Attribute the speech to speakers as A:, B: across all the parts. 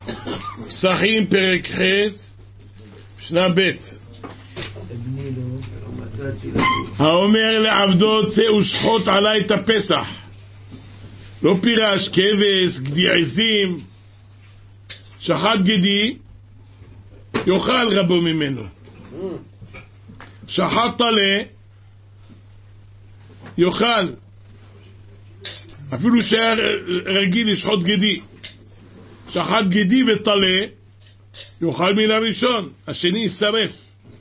A: פסחים פרק ח' משנה ב'. האומר לעבדו צא ושחוט עלי את הפסח, לא פירש כבש גדי עזים, שחט גדי יאכל רבו ממנו, שחט טלה יאכל, אפילו שהיה רגיל לשחוט גדי. שחט גדי וטלה יאכל מן הראשון, השני ישרף.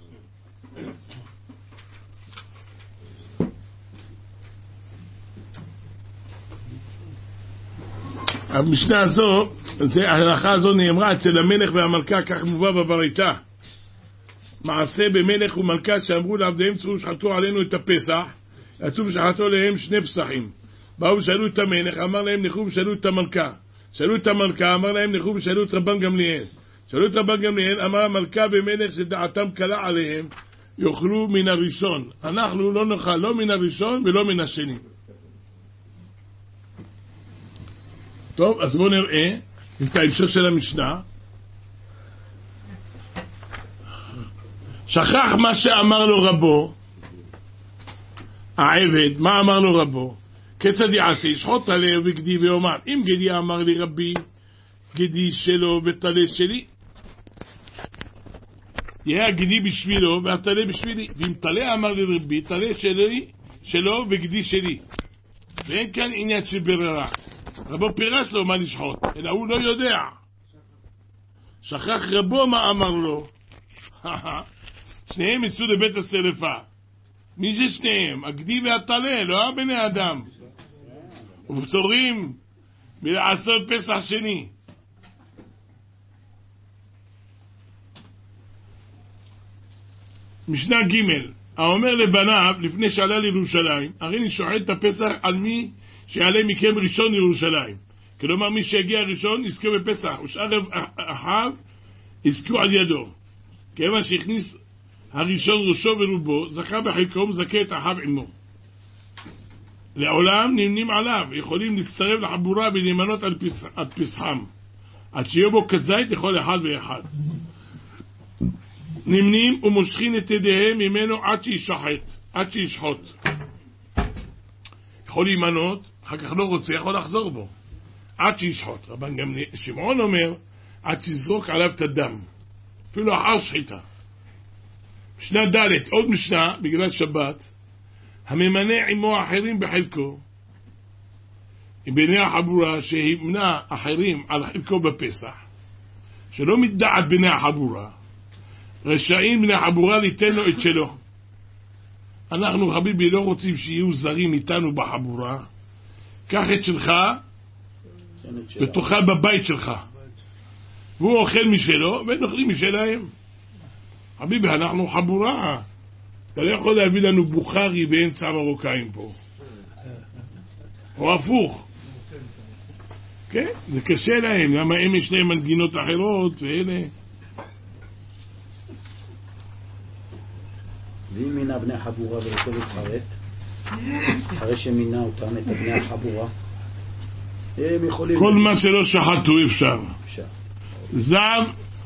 A: המשנה הזו, ההלכה הזו נאמרה אצל המלך והמלכה, כך מובא בברייתא. מעשה במלך ומלכה שאמרו לעבדיהם צאו ושחטו עלינו את הפסח, יצאו ושחטו עליהם 2 פסחים. באו ושאלו את המלך, אמר להם נכו ושאלו את המלכה. שאלו את המלכה, אמר להם נכו ושאלו את רבן גמליאל. שאלו את רבן גמליאל, אמר המלכה במלך שדעתם קלה עליהם, יאכלו מן הראשון. אנחנו לא נאכל לא מן הראשון ולא מן השני. טוב, אז בואו נראה את ההמשך של המשנה. שכח מה שאמר לו רבו, העבד, מה אמר לו רבו? כיצד יעשה? ישחוט עליו וגדי ואומר, אם גדי אמר לי רבי, גדי שלו וטלה שלי, יהיה הגדי בשבילו והטלה בשבילי. ואם טלה אמר לי רבי, טלה שלי, שלו וגדי שלי. ואין כאן עניין של ברירה. רבו פירש לו מה לשחוט, אלא הוא לא יודע. שכח רבו מה אמר לו. שניהם יצאו לבית השרפה. מי זה שניהם? הגדי והטלה, לא הבני אדם. ובצורים מלעשות פסח שני. משנה ג' האומר לבניו לפני שעלה לירושלים, הרי אני שוחט את הפסח על מי שיעלה מכם ראשון לירושלים. כלומר מי שיגיע ראשון יזכה בפסח, ושאר אחיו יזכו על ידו. כיוון שהכניס הראשון ראשו ורובו, זכה בחלקו ומזכה את אחיו עמו. לעולם נמנים עליו, יכולים להצטרף לחבורה ולהימנות על פסחם. עד שיהיה בו כזית יכול אחד ואחד. נמנים ומושכים את ידיהם ממנו עד שישחוט. יכול להימנות, אחר כך לא רוצה, יכול לחזור בו. עד שישחוט. רבן גמליאל, שמעון אומר, עד שיזרוק עליו את הדם. אפילו אחר שחיטה. משנה ד' עוד משנה, בגלל שבת, הממנה עמו אחרים בחלקו, עם בני החבורה שהמנה אחרים על חלקו בפסח, שלא מתדעת בני החבורה, רשאים בני החבורה ליתן לו את שלו. אנחנו חביבי לא רוצים שיהיו זרים איתנו בחבורה, קח את שלך ותאכל בבית שלך, והוא אוכל משלו והם אוכלים משלהם. חביבי, אנחנו חבורה, אתה לא יכול להביא לנו בוכרי באמצע המרוקאים פה, או הפוך. כן, זה קשה להם, למה הם יש להם מנגינות אחרות ואלה.
B: ואם מינה בני החבורה ורצו להתחרט, אחרי שמינה אותם את בני החבורה, הם יכולים...
A: כל מה שלא שחטו אפשר. זב,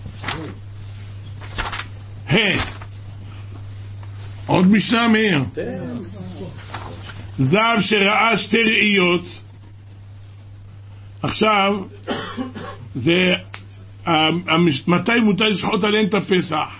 A: עוד משנה מאיר. זב שראה 2 ראיות, עכשיו זה מתי מותר לשחוט עליהן את הפסח.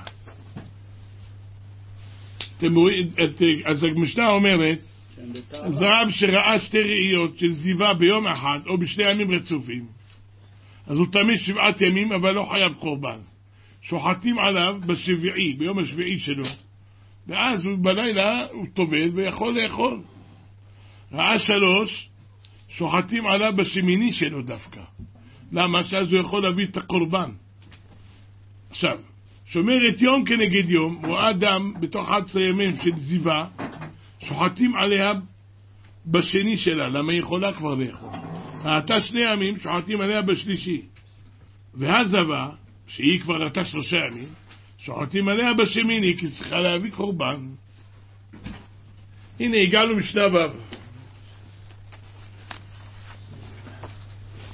A: אז המשנה אומרת, זב שראה 2 ראיות של זיווה ביום אחד או ב2 ימים רצופים, אז הוא תמיד 7 ימים אבל לא חייב קורבן. שוחטים עליו בשביעי, ביום השביעי שלו, ואז הוא בלילה הוא טובל ויכול לאכול. ראה 3, שוחטים עליו בשמיני שלו דווקא. למה? שאז הוא יכול להביא את הקורבן. עכשיו, שומרת יום כנגד יום, רואה דם בתוך 11 ימים של זיווה, שוחטים עליה בשני שלה, למה היא יכולה כבר לאכול. ראתה 2 ימים, שוחטים עליה בשלישי. והזבה, שהיא כבר ראתה 3 ימים, שוחטים עליה בשמיני, כי צריכה להביא קורבן. הנה הגענו משנה ו'.